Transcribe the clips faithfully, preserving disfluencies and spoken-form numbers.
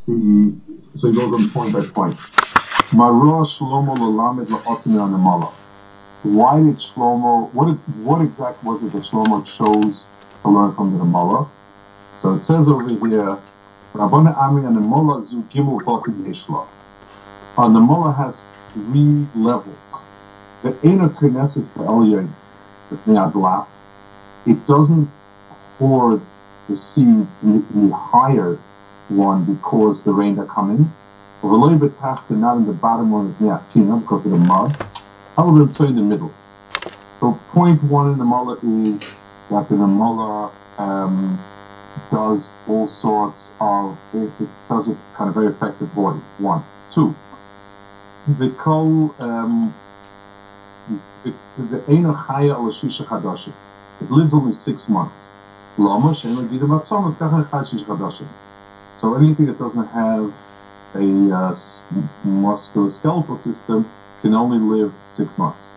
he, so he goes on point by point. Marah Shlomo Lalamed La'otzim Anamala. Why did Shlomo, what did, what exact was it that Shlomo chose to learn from the Nemola? So it says over here, Rabbana Ami Nemola Zu Gimel Botim Yeshla. A Nemola has three levels. The Eina Knesses Be'elyon, the Ne'adlaf, it doesn't hoard the seed in the, in the higher one because the rain that come in. Or not in the bottom one of the Ne'atina because of the mud. I will tell you in the middle. So point one in the Nemola is that the Nemola um, does all sorts of, it, it does it kind of very effective body. One. Two. The kol, um, the Eina Chaya al Shisha Chadashim. It lives only six months. Lama Shein Gidem Atzam Kachan Shisha Chadashim. So anything that doesn't have a uh, musculoskeletal system can only live six months.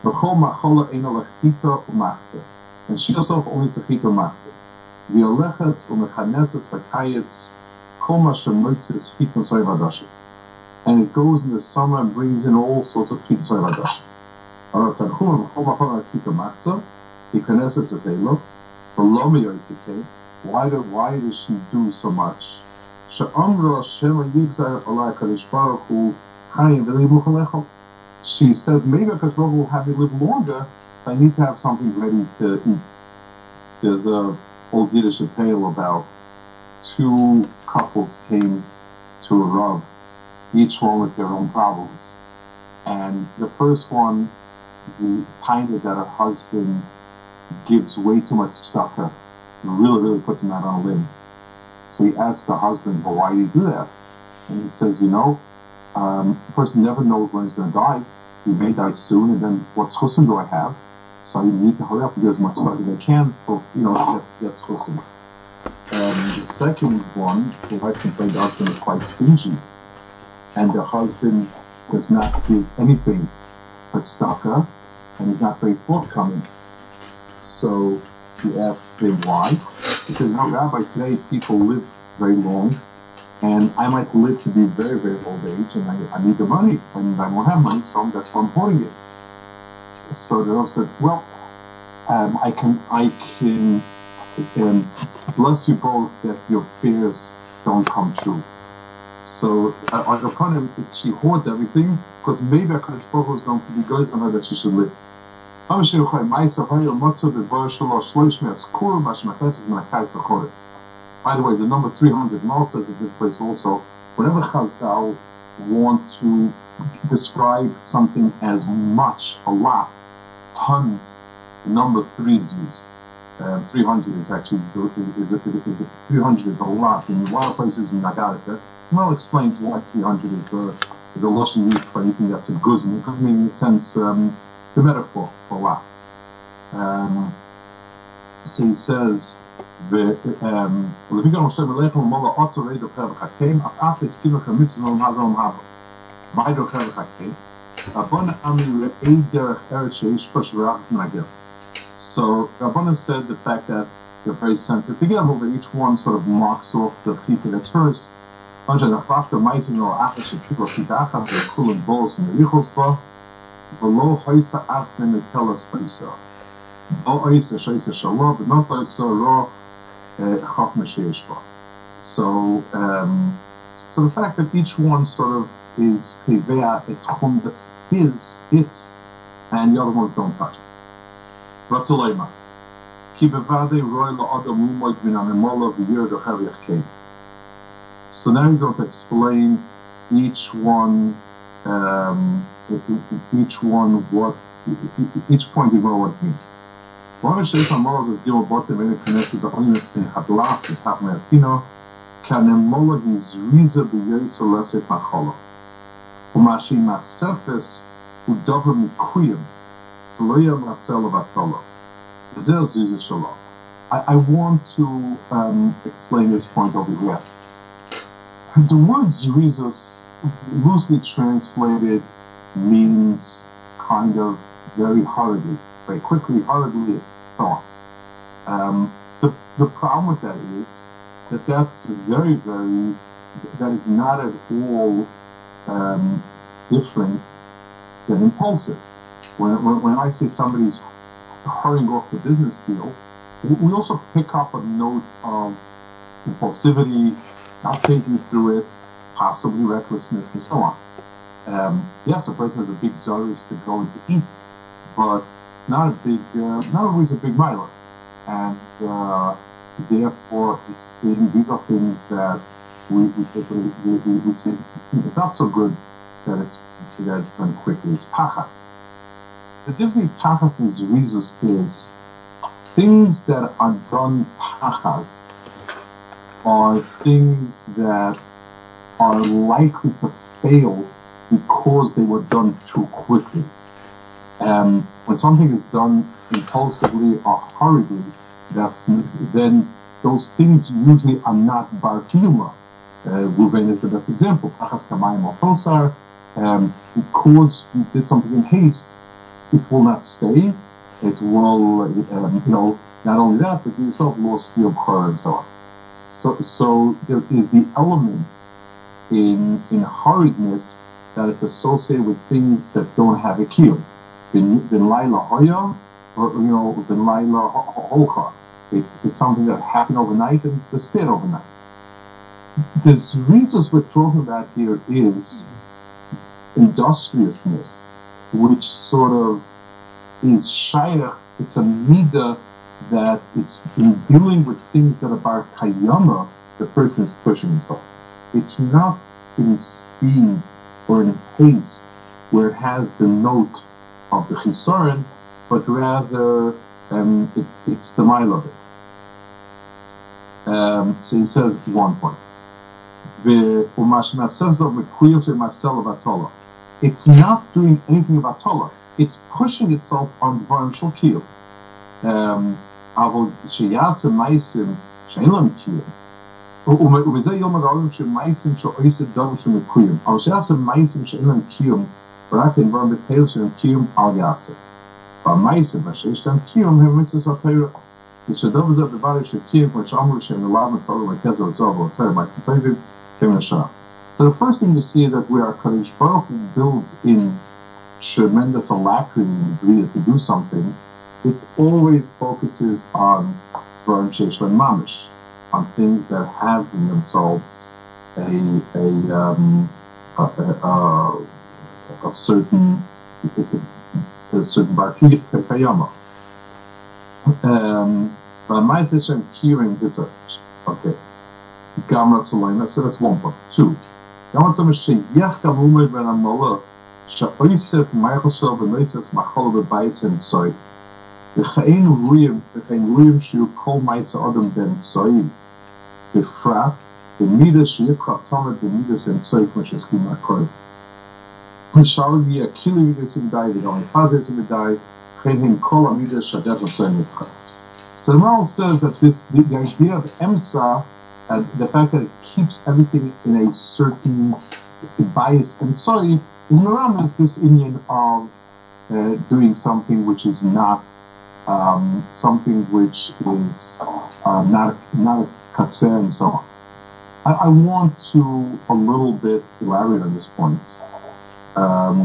And she herself only tzachita matzah. V'oleches u'mechaneses v'kayetz kol ma shemotzes chiton soy v'adashim. And it goes in the summer and brings in all sorts of chiton soy v'adashim. Arav tanchum v'chol machol v'chita matzah v'kaneses es elo v'lo miyoysikei. Why do why does she do so much? She'amra Hashem yigzar alai kadosh baruch hu chayim v'libu chalechol. She says, maybe Akash Baruch will have me live longer, so I need to have something ready to eat. There's a old Yiddish tale about two couples came to a Rav, each one with their own problems. And the first one, the finded that her husband gives way too much stucco. It really, really puts him out on a limb. So he asked the husband, well, why do you do that? And he says, you know, Um, the person never knows when he's going to die. He may die soon, and then what chusim do I have? So you need to hurry up and get as much stuff as I can for, you know, to get, get chusim. Um, the second one, the wife complained the husband is quite stingy, and the husband does not give anything for tzedakah, and he's not very forthcoming. So he asked him why. He said, no, Rabbi, today people live very long, and I might live to be very, very old age, and I, I need the money, and I won't have money, so that's why I'm hoarding it. So the Rav said, well, um, I can, I can, um, bless you both that your fears don't come true. So, uh, upon him, she hoards everything, because maybe HaKadosh Baruch Hu is going to be goes on her that she should live. By the way, the number three hundred, Mal says at this place also, whenever Chazal want to describe something as much, a lot, tons, the number three is used. Um, three hundred is actually, is, is, is, is, three hundred is a lot. In a lot of places in Nagarika, Mal explains why three hundred is the, is a Lashon used for anything that's a guzman. Guzman in the sense, um, it's a metaphor for a lot. Um, so he says, um, so the Rabbanan said the fact that they're very sensitive together, that each one sort of marks off the chita that's first. So, um, so the fact that each one sort of is kivea a tchum that's his, its, and the other ones don't touch it. Ratzolema. Ki bevade roy la'adam umoid min anemola v'yir docher yachkein. So now you're going to explain each one, um, each one what, each point you know what it means. One of the Sheikh HaMoz is given bottom in the connected the only in Hadlaf, the top Me'atino, Kanemola Gizriza B'Yesa Lesef Machola. Umashi Masefes Udova Mikuyim, Tloya Masela Vatola. Zer Ziza Shalom. I want to um, explain this point over here. The word Zrizus, loosely translated, means kind of very hurriedly, very quickly, hurriedly, so on. Um, the, the problem with that is that that's very, very that is not at all um, different than impulsive. When, when, when I say somebody's hurrying off to business deal, we also pick up a note of impulsivity, not thinking through it, possibly recklessness, and so on. Um, yes, a person has a big zorus to go and to eat, but it's not a big, uh, not always a big miler. And uh, therefore, it's, these are things that we we, we, we, we see it's not so good that it's that it's done quickly. It's pachas. The difference between pachas and zrizus is things that are done pachas are things that are likely to fail because they were done too quickly. Um, when something is done impulsively or hurriedly, that's then those things usually are not bar kiyuma. Uh, Ruvain is the best example. Pachas kamayim or tosar. Um, because you did something in haste, it will not stay. It will, um, you know, not only that, but you yourself lost your bchor and so on. So, so there is the element in in hurriedness that it's associated with things that don't have a kiyum. Bin laila hoya, or you know, bin laila holcha. It, it's something that happened overnight and disappeared overnight. The zrizus we're talking about here is industriousness, which sort of is shaykh. It's a midah that it's in dealing with things that are bar kayama, the person is pushing himself. It's not in speed or in haste where it has the note of the chisaron, but rather um, it, it's the mile of it. Um, so he says one point. It's not doing anything about Tola. It's pushing itself on Dvarim Shel Kiyum. אבל שיעשה מייסים שאין להם קיום, ובזה יום הרעיון שמייסים שעושה דבר שמקוים, אבל שיעשה מייסים שאין להם קיום, רק אין דברים בתהיל שאין קיום על יעשה. והמייסים שיש להם קיום הם מצוות התורה. ושדבר זה הדבר שקיום, כמו שאמרו שהם נולד מצלו וכזה וזו והתורה, מייסים טובים, כמה שעה. So the first thing you see is that where Kadosh Baruch Hu builds in tremendous alacrity and ability to do something, it always focuses on Dvarim Sheish Lehem Mamish, on things that have in themselves a a um, a, a, a certain a certain barki kayama. Um, but my session hearing it's a okay. Gamrat Saloim. So that's one point. Two. Gamrat Saloim Sheyach Gavume Ben Amallah Sha'oisef Ma'achosel B'Noises Machol B'Bayis and Tzoy. וכאין רואים, וכאין רואים שיהיו כל מייס האדם באמצעים, בפרט, במידה שיהיה קרטומת במידס אמצעי, כמו שהסכים מהקודם. ושאלו בי, הקילי מידס מדי, וגם הפזס מדי, וכן הם כל המידס שדף אמצעים נבחר. So the Maral says that this, the, the idea of emtza, uh, the fact that it keeps everything in a certain bias emtsoi, is Maram is this Indian of uh, doing something which is not Um, something which is uh, not not a katzeh and so on. I, I want to a little bit elaborate on this point. Um,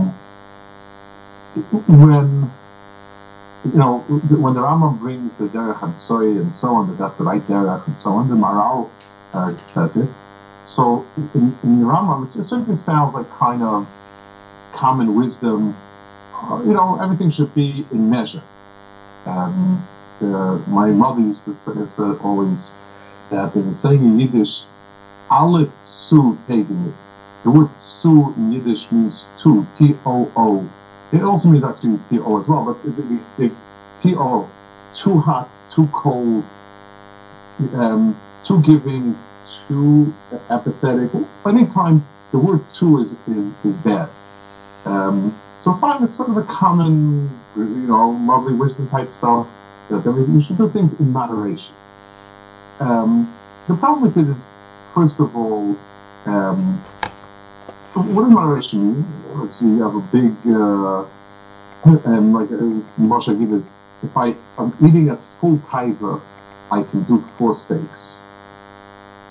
when you know when the Rambam brings the derech hamsoi and so on, that that's the right derech and so on, the Maral uh, says it. So in, in the Rambam, it certainly sounds like kind of common wisdom. Uh, you know, everything should be in measure. Um, uh, my mother used to say, say always that there's a saying in Yiddish, alle zu tegen it. The word zu in Yiddish means two, T O O. It also means actually T O as well, but the, the, the T O, too hot, too cold, um, too giving, too apathetic. Anytime the word too is, is, is bad. Um, so fine, it's sort of a common, you know, lovely wisdom type stuff that you should do things in moderation. Um, the problem with it is, first of all, um, what does moderation mean? Let's see, you have a big, uh, and like Moshe Gid is, if I, I'm eating at full taiva, I can do four steaks.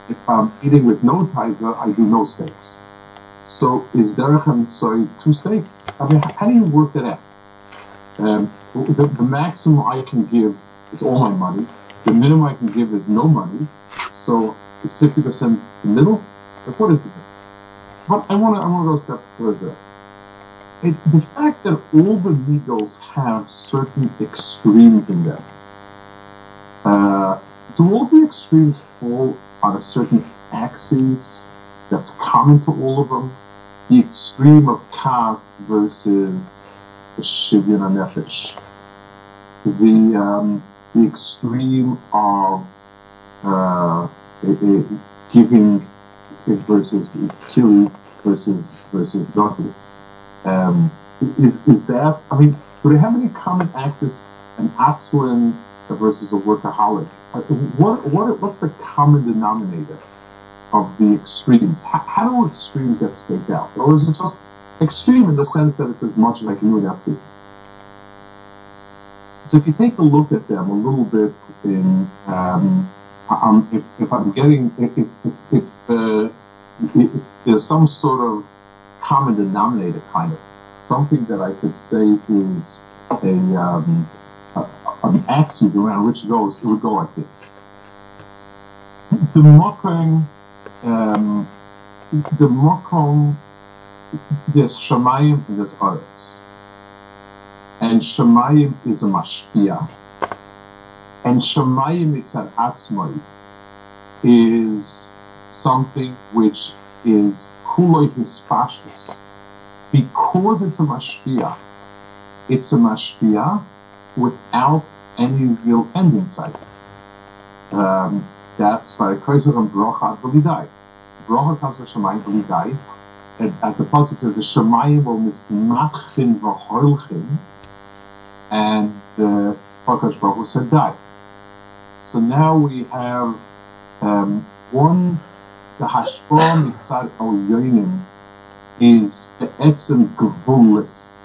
if I'm eating with no tiger, I do no steaks. So is derech hamitzvah two steaks? I mean, how do you work that out? Um, the, the maximum I can give is all my money. The minimum I can give is no money. So is fifty percent the middle? Like, what is the middle? But I want to I want to go a step further. It, the fact that all the midos have certain extremes in them. Uh, do all the extremes fall on a certain axis that's common to all of them? The extreme of kas versus the shivyan nefesh. The um, the extreme of uh, it, it, giving it versus kili versus versus doti. Um, is, is that? I mean, do they have any common axis? An atzlin versus a workaholic. What what what's the common denominator of the extremes? How, how do extremes get staked out, or is it just extreme in the sense that it's as much as I can do without seeing? So if you take a look at them a little bit in, um, um, if, if I'm getting, if, if, if, uh, if there's some sort of common denominator, kind of something that I could say is a, um, a an axis around which it goes, it would go like this. The mokom, um, the mokom, there's shamayim and there's aretz. And Shemayim is a mashpia. And Shemayim itzad atzmai is something which is kuloi hispashtus. Because it's a mashpia, it's a mashpia without any real end in sight. Um, that's why Kreisel and Brocha B'lidai. Brocha comes from Shemayim B'lidai. And at the pasuk says the Shemayim will mismachchin v'hoilchin. And the Hakadosh Baruch Hu said, "Die." So now we have um, one. The hashpah mitzad elyonim is be'etzem gevulis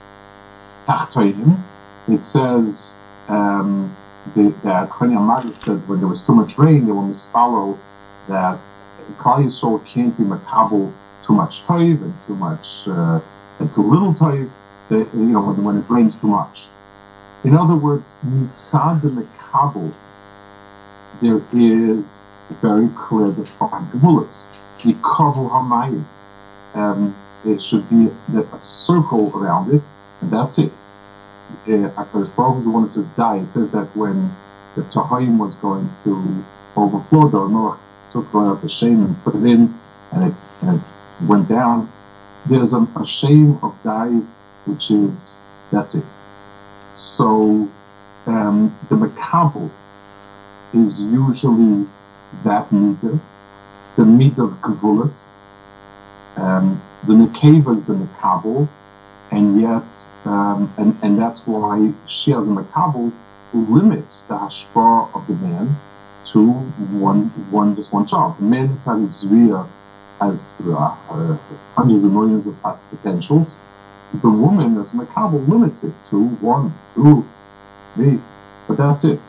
tachtonim. It says um, the, that Choni Amadah said when there was too much rain, they were mispalo that Klal Yisrael can't be makabel too much toiv and too much uh, and too little toiv. The, you know, when, when it rains too much. In other words, mitzad the mekabel, there is very clear defined gevulas. The kavu hamayim, um, it should be a, a circle around it, and that's it. Hakadosh Baruch Hu is the one that says die. It says that when the Tahayim was going to overflow, the Noach took right out the shame and put it in, and it, and it went down. There's a, a shame of die, which is, that's it. So um, the makabel is usually that midah, the midah of gevulas. Um, the nekeva is the makabel, and yet, um, and, and that's why she has a makabel who limits the hashpah of the man to one, one, just one child. The man inside his zriya has uh, uh, hundreds of millions of potentials. The woman, as makabel, limits it to one, two, three, but that's it.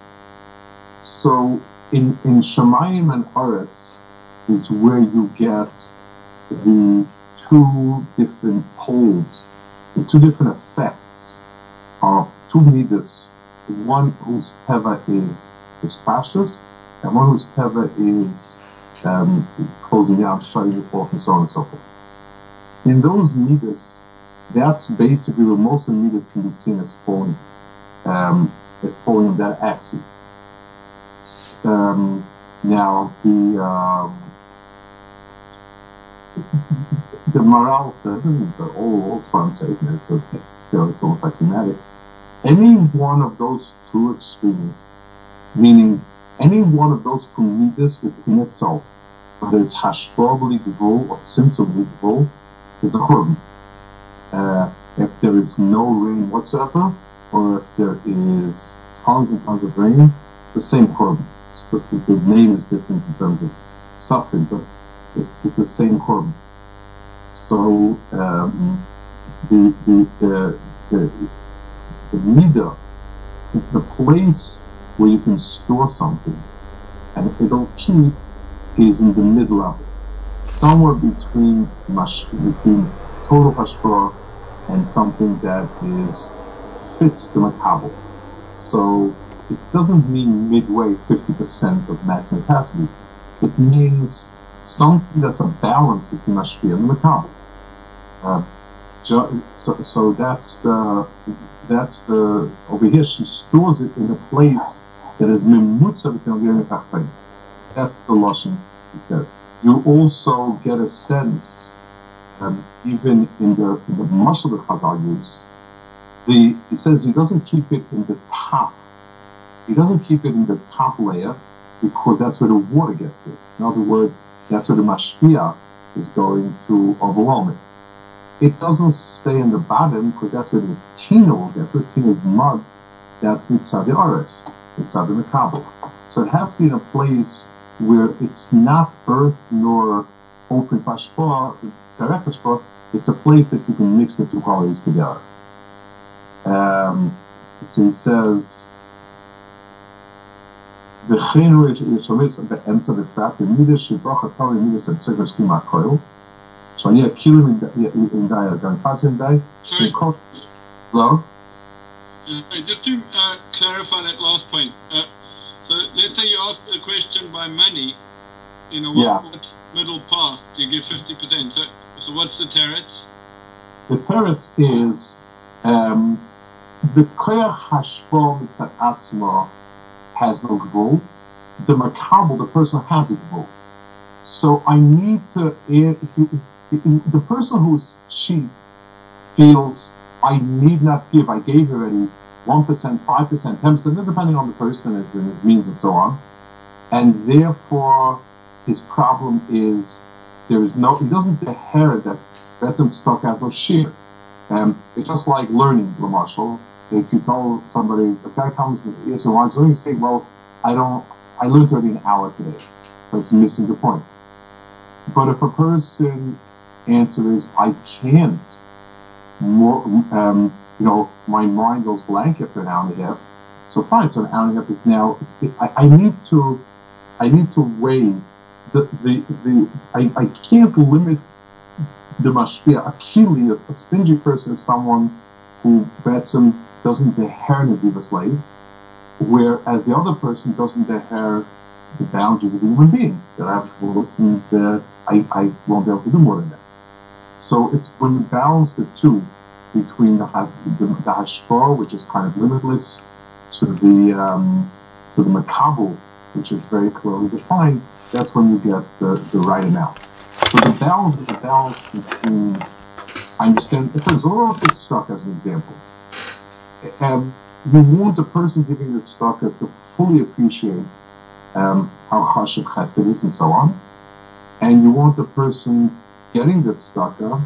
So in in Shemayim and Aretz is where you get the two different poles, the two different effects of two midas, one whose teva is is pashtus, and one whose teva is um, closing out, shutting it off, and so on and so forth. In those midas, that's basically where most of the midas can be seen as falling, um, falling on that axis. Um, now the um, the morale says, and the all all fun statement, it's, it's, you know, it's almost like thematic. Any one of those two extremes, meaning any one of those two midas within itself, whether it's hashpah b'li or tzimtzum b'li, is a churban. Uh, if there is no rain whatsoever, or if there is tons and tons of rain, the same churban. It's just that the name is different in terms of suffering, but it's it's the same churban. So um, the the the the, the midah, the place where you can store something and it'll keep, is in the mid-level, somewhere between mash, between total hashpah and something that is fits the makabel. So it doesn't mean midway fifty percent of maximum capacity. It means something that's a balance between mashpia and the makabel. Uh, so, so that's the that's the over here she stores it in a place that is mimutza between the. That's the lashon he says. You also get a sense, um, even in the in the muscle that Chazal use, the he says he doesn't keep it in the top. He doesn't keep it in the top layer because that's where the water gets to it. In other words, that's where the mashpia is going to overwhelm it. It doesn't stay in the bottom because that's where the tina will get to it. Tina is mud. That's mitzad the ares, mitzad the makabel. So it has to be in a place where it's not earth nor open hashpah, direct hashpah. It's a place that you can mix the two qualities together. Um, so he says, the chenru is yishomitz the emtza the fat the midas shebracha tali midas and tzeicher skima koil. So yeah, kilim in day going fast in day. Hello. Just to uh, clarify that last point. Uh, so let's say you ask a question by money. You know, what, yeah. what middle path do you give fifty percent? So, so what's the teretz? The teretz is um, the koyach hashpah mitzad atzma has no gvul. The makabel, the person has a gvul. So I need to. If, if, if, the person who's cheap feels I need not give. I gave already one percent, five percent, ten percent, depending on the person and his means and so on. And therefore, his problem is there is no. He doesn't inherit that. That's him stuck as no shear. Um, it's just like learning, Lamarshall. If you tell somebody, a guy comes and yes, he wants learning, you say, well, I don't. I learned already an hour today, so it's missing the point. But if a person answers, I can't. More, um, you know, my mind goes blank after an hour and a half. So fine. So an hour and a half is now. It, it, I, I need to. I need to weigh the the the. I, I can't limit the mashpia. A kili, a, a stingy person, is someone who betzim doesn't deher the slave, whereas the other person doesn't deher the boundaries of the human being. That I have to listen. That I I won't be able to do more than that. So it's when you balance the two between the the, the hashpah, which is kind of limitless, to the um, to the makabel, which is very clearly defined. That's when you get the, the right amount. So the balance is the balance between. I understand. If there's a little bit stuck, as an example, um, you want the person giving the stuck to fully appreciate um, how chashuv chesed is and so on, and you want the person getting that tzedakah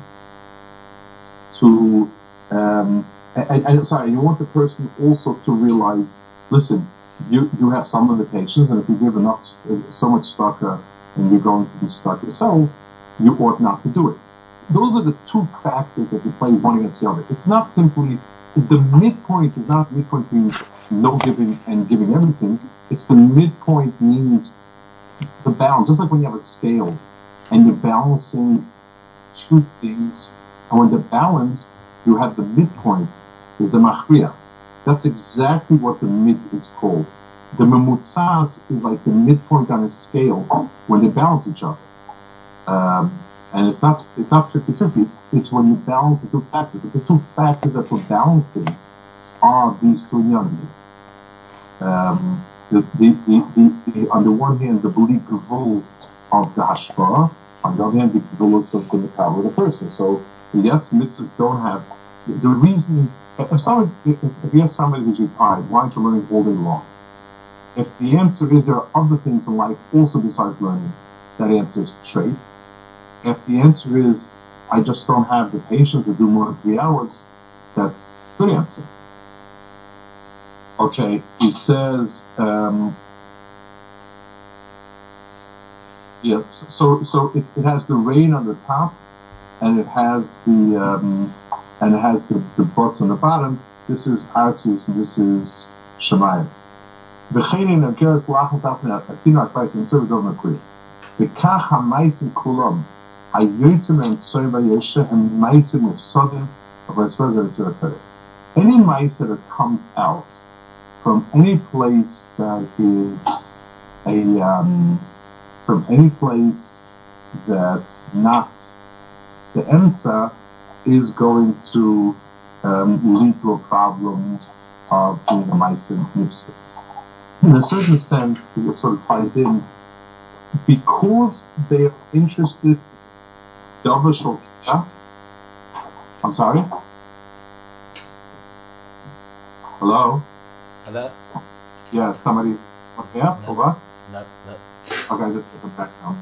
to, um, and, and sorry, you want the person also to realize, listen, you you have some limitations, and if you give enough, so much tzedakah, and you're going to be stuck yourself, you ought not to do it. Those are the two factors that you play one against the other. It's not simply, the midpoint is not midpoint means no giving and giving everything. It's the midpoint means the balance, just like when you have a scale, and you're balancing two things, and when they're balanced, you have the midpoint, is the machriya. That's exactly what the mid is called. The memutzas is like the midpoint on a scale when they balance each other. Um, and it's not it's not fifty-fifty, it's, it's when you balance the two factors. But the two factors that we're balancing are these two inyanim. Um, the, the, the, the, the, on the one hand, the bli gvul of the hashpah, on the other hand, the gvulus of the makabel of the person. So yes, mitzvahs don't have the reason. If someone, if, if you ask somebody who's retired, why aren't you learning all day long? If the answer is there are other things in life also besides learning, that answer is straight. If the answer is I just don't have the patience to do more than three hours, that's a good answer. Okay, he says, um, yeah, so so it, it has the rain on the top, and it has the um, and it has the, the butts on the bottom. This is Artzius, and this is Shemayim. V'kach ha'maisim kulam, hayotzim ha'emtsoim v'yoshe, and maisim nefsadim, any maisa that comes out from any place that is a, um, from any place that's not the emtza, is going to um, lead to a problem of being a maisa nifsid. In a certain sense, it sort of ties in, because they are interested in davar shel kiyah. I'm sorry? Hello? Hello? Yeah, somebody want to ask, no. or what? No, no. Okay, just put some background.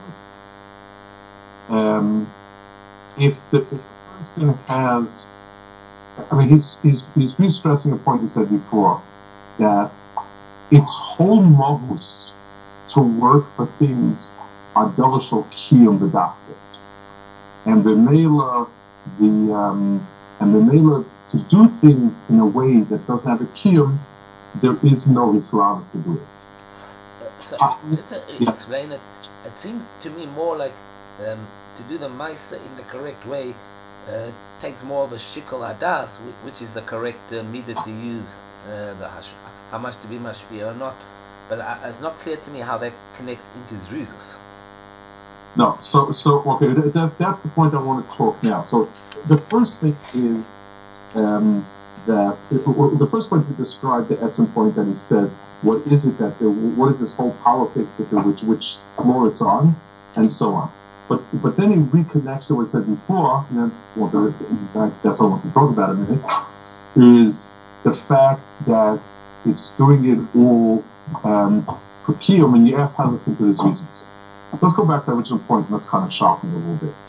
Um, if the, if the person has, I mean, he's, he's, he's re-stressing a point he said before, that its whole modus to work for things are davar shel kiyum b'dafka. And the Mela, the, um, and the Mela, to do things in a way that doesn't have a kiyum, there is no Islam to do it. Uh, so, uh, just to yeah. explain it, it seems to me more like um, to do the Maisa in the correct way uh, takes more of a shikol adas, which is the correct uh, midah to use, uh, the hash, how much to be mashpia or not. But uh, it's not clear to me how that connects into Zrizus. No, so, so okay, that, that, that's the point I want to talk now. So the first thing is um, that, the first point he described, the Etzem point that he said, what is it that, what is this whole politics which, which floor it's on, and so on. But but then he reconnects to what I said before, and that's what, the, that's what I want to talk about in a minute, is the fact that it's doing it all um, for kiyum, and you asked how does it into these reasons. Let's go back to the original point and let's kind of sharpen it a little bit.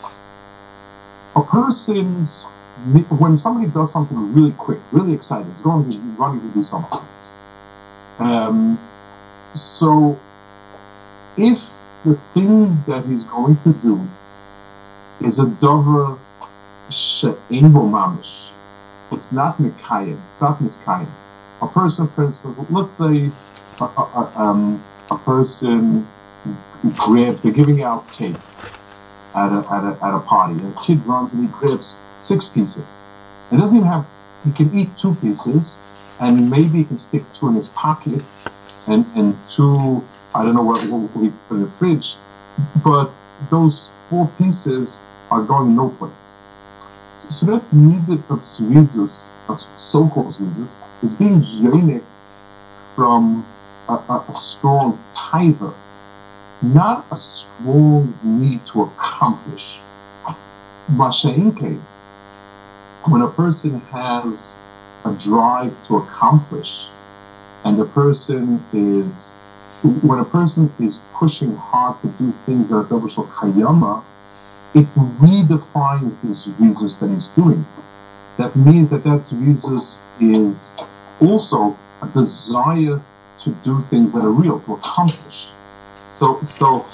A person's, when somebody does something really quick, really exciting, is going to running to do something. Um, so, if the thing that he's going to do is a davar she'ein bo mamish, it's not mikayim, it's not miskayim. A person, for instance, let's say a, a, a, um, a person grabs, they're giving out cake at a, at a, at a party, and a kid runs and he grabs six pieces. He doesn't even have, he can eat two pieces, and maybe he can stick two in his pocket, and, and two, I don't know what, what he put in the fridge, but those four pieces are going no place. So, so that needed of Zrizus, of so-called Zrizus, is being yonik from a, a, a strong taiva, not a strong need to accomplish. Masha'inke, when a person has a drive to accomplish, and the person is, when a person is pushing hard to do things that are davar shel kiyama, it redefines the Zrizus that he's doing. That means that that Zrizus is also a desire to do things that are real, to accomplish. So, so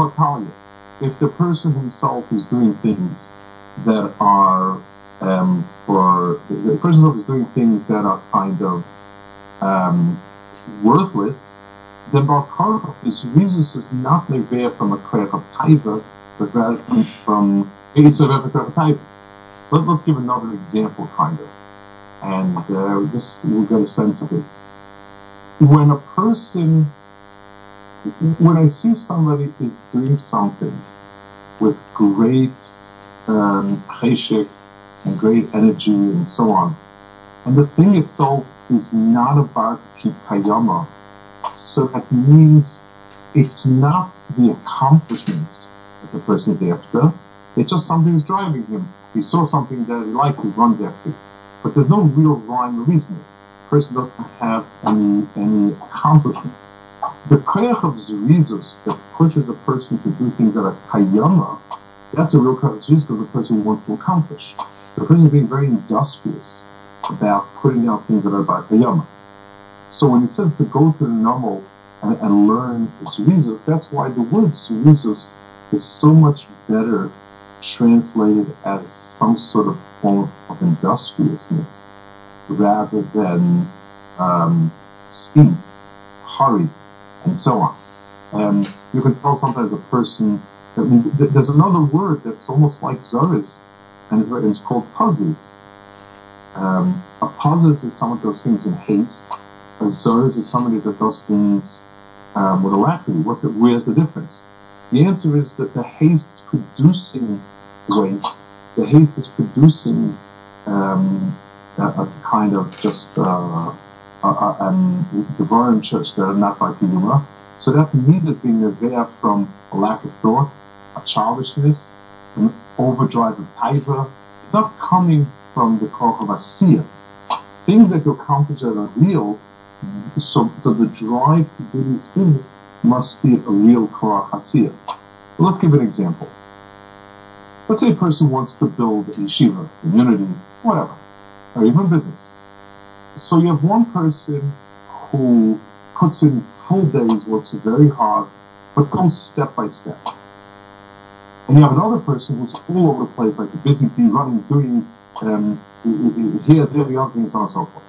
if the person himself is doing things that are, um, for the person himself is doing things that are kind of um, worthless, then Balkarov, his Zrizus is not neveh from a koyach of taiva, but rather from it's a koyach of taiva. Let, let's give another example, kind of, and uh, this we'll get a sense of it. When a person When I see somebody is doing something with great um, cheshek and great energy and so on, and the thing itself is not about kiyama, so that means it's not the accomplishments that the person is after, it's just something that's driving him. He saw something that he liked, he runs after it. But there's no real rhyme or reason. The person doesn't have any any accomplishment. The koyach of Zrizus that pushes a person to do things that are kiyama, that's a real koyach of Zrizus because the person wants to accomplish. So the person is being very industrious about putting out things that are about kiyama. So when it says to go to the Namal and, and learn the Zrizus, that's why the word Zrizus is so much better translated as some sort of form of industriousness rather than um, speed, hurry, and so on. Um, you can tell sometimes a person. I mean, th- there's another word that's almost like Zoris, and it's, it's called puzzes. Um, a puzzes is someone that does things in haste. A Zoris is somebody that does things um, with alacrity. What's it? Where's the difference? The answer is that the haste is producing waste. The haste is producing um, a, a kind of just uh, um, the Devarim church that are not by Kiyuma. So that need is being there from a lack of thought, a childishness, an overdrive of taiva. It's not coming from the koch of asiyah. Things that you accomplish that are real, so, so the drive to do these things must be a real koch asiyah. Well, let's give an example. Let's say a person wants to build a yeshiva, community, whatever, or even business. So you have one person who puts in full days, works very hard, but goes step by step. And you have another person who's all over the place, like a busy bee, running, doing um, here, there, the other things, so on and so forth.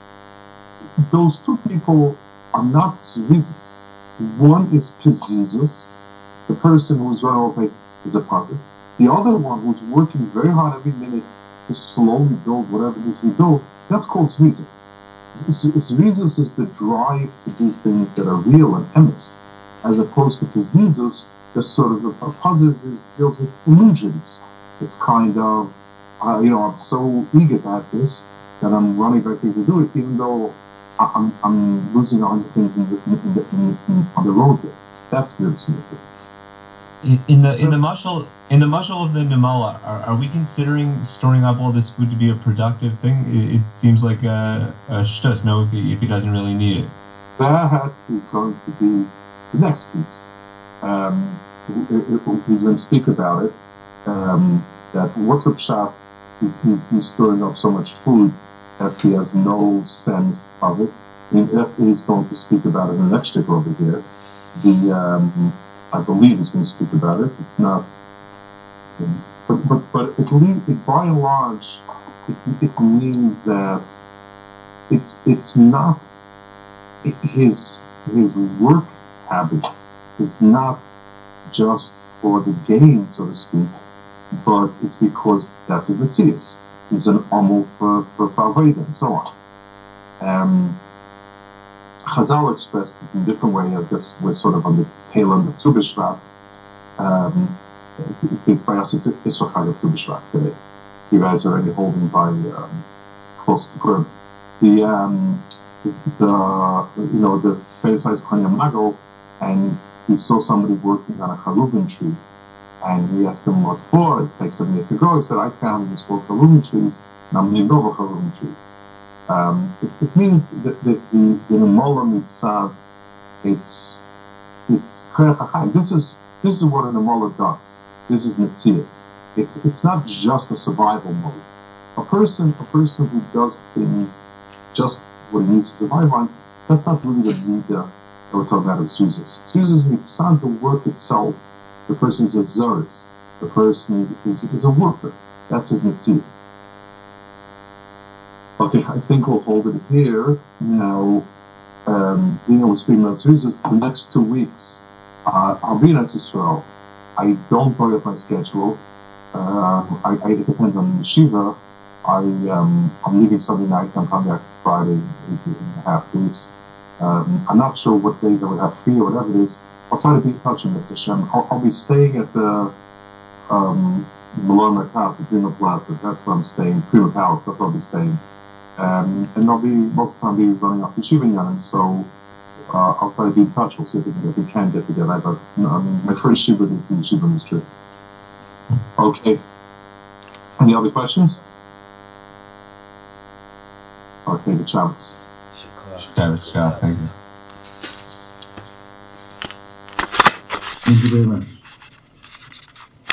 Those two people are not zrizis. One is pezizos. The person who's running all over the place is a pazis. The other one who's working very hard every minute to slowly build whatever it is he builds, that's called zrizis. Zrizis is the drive to do things that are real and emes, as opposed to pezizos. The sort of the puzzles is deals with illusions. It's kind of, uh, you know, I'm so eager to have this that I'm running very quickly to do it, even though I'm I'm losing a hundred things in the, in the, in, in, on the road there. That's the difference. In, in the in the mashal in the mashal of the Nemala, are, are we considering storing up all this food to be a productive thing? It, it seems like a, a shtus, no, if he, if he doesn't really need it. That is going to be the next piece. Um, he's going to speak about it. Um, that what's up shop is he's, he's storing up so much food that he has no sense of it. And he's going to speak about it in the next stick over here. The um, I believe he's going to speak about it. It's not, but but but it, it by and large, it, it means that it's it's not his his work habit. It's not just for the gain, so to speak, but it's because that's his metzius. He's an amul for for Faveda and so on. Um, Chazal expressed it in a different way. I guess we're sort of on the tail end of Tu B'Shvat. Um, it's by us, it's Isra Chag of Tu B'Shvat today. You guys are already holding by um, close to Purim. The um, the you know the famous Chania Mago, and he saw somebody working on a charuvim tree, and he asked him what for. It takes seven years to grow. He said, "I found these called charuvim trees, and I'm going to go for charuvim trees." Um, it, it means that the the the Nemola Mitzav, it's it's this is this is what a Nemola does. This is Metzias. It's it's not just a survival mode. A person a person who does things just what he needs to survive on, that's not really the leader that we're talking about of Zuzas. Zuzas Mitzad, the work itself. The person is a Zoris. The person is, is, is a worker. That's his Metzias. Okay, I think we'll hold it here. Now, um, you know, we're speaking about Zuzas. The next two weeks, uh, I'll be in Eretz Yisrael. I don't worry about my schedule. Uh, I, I, it depends on the yeshiva. I, um, I'm leaving Sunday night. I'm coming back Friday, eight and a half weeks. Um, I'm not sure what days I would have free or whatever it is. I'll try to be in touch with Mitzvah Hashem. I'll, I'll be staying at the um, Malon Merkat, the Prima Plaza. That's where I'm staying. Prima Palace. That's where I'll be staying. Um, and I'll be most of the time be running off Yeshiva Yanin, so uh, I'll try to be in touch. We'll see if we can, if we can get together. But you know, I mean, my first Yeshiva is the Yeshiva on this trip. Okay. Any other questions? Okay, the Shabbos. Shabbos, Shabbos, thank you. Thank you very much.